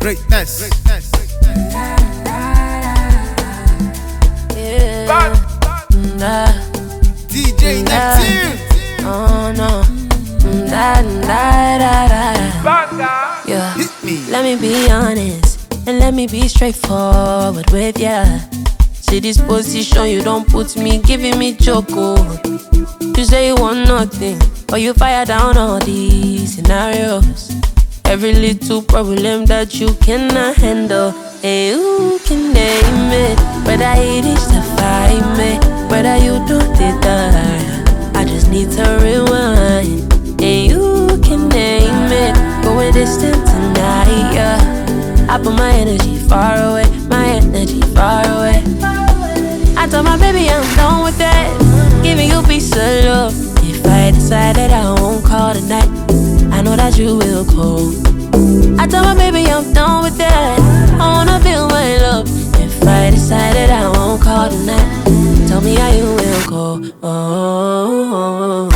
Greatness. Yeah. Nah. DJ Neptune. Oh no. Yeah. Hit me. Let me be honest and let me be straightforward with ya. See this position you don't put me, giving me choco. You say you want nothing, but you fire down all these scenarios. Every little problem that you cannot handle. Hey, who can name it? Whether it is to fight me, whether you don't desire, I just need to rewind. And you can name it, going distant tonight, yeah. I put my energy far away, my energy far away. I told my baby I'm done with that, giving you peace of love. If I decide that I won't call tonight, I know that you will call. I told my baby I'm done with that, I wanna feel my love. If I decide that I won't call tonight, tell me how you will call. Oh.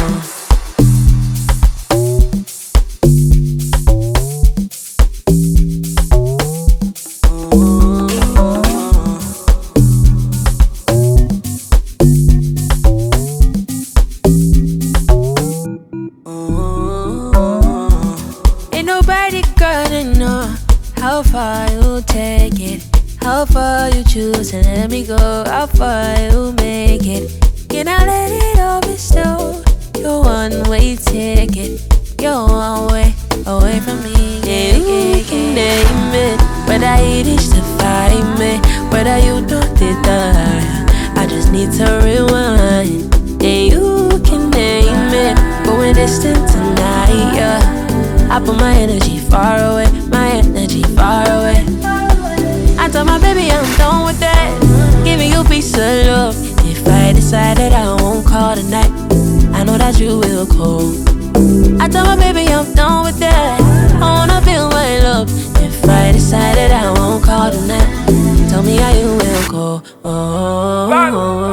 Nobody gotta know how far you take it, how far you choose to let me go, how far you make it. Can I let it all be still? Your one-way ticket, your one way away from me. Yeah, you can name it, whether it is to fight me, whether you don't desire, I just need to rewind. And you can name it, going distant tonight, yeah. I put my energy far away, my energy far away. I told my baby I'm done with that, giving you peace of love. If I decide that I won't call tonight, I know that you will call. I told my baby I'm done with that, I wanna feel my love. If I decide that I won't call tonight, tell me how you will call. Oh.